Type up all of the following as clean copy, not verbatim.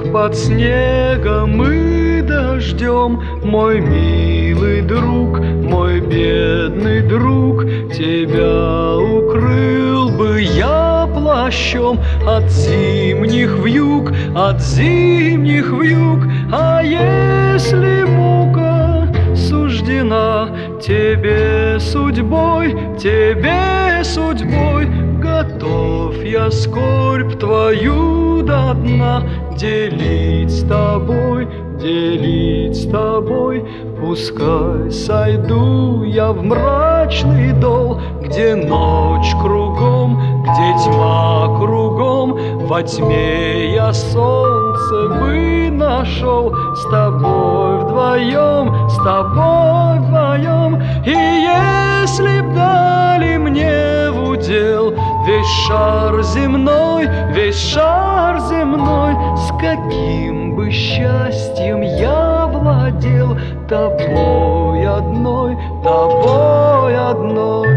под снегом и дождем, мой милый друг, мой бедный друг, тебя укрыл бы я плащом от зимних вьюг, от зимних вьюг. А если мука суждена тебе судьбой, готов я скорбь твою до дна делить с тобой, делить с тобой. Пускай сойду я в мрачный дол, где ночь кругом, где тьма кругом, во тьме я солнце бы нашел, с тобой вдвоем, с тобой вдвоем. И если б дали мне в удел весь шар земной, весь шар земной, с каким бы счастьем я владел тобой одной, тобой одной.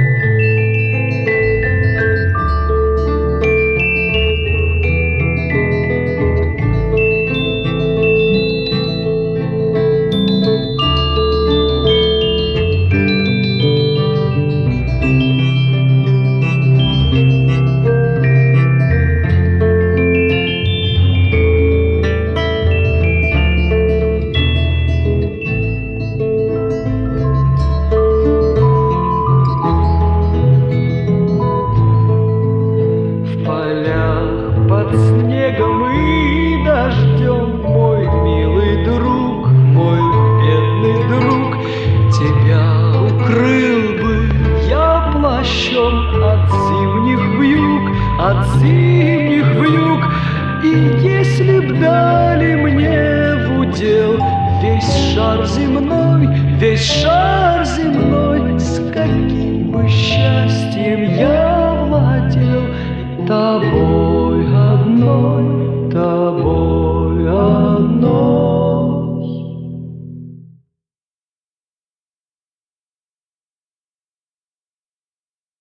Под снегом и дождем, мой милый друг, мой бедный друг, тебя укрыл бы я плащом от зимних вьюг, от зимних вьюг. И если б дали мне в удел весь шар земной, весь шар земной, с каким бы счастьем